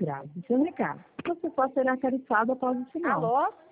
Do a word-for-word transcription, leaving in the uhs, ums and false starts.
Grave seu recado. Você pode ser acariciado após o sinal. Alô?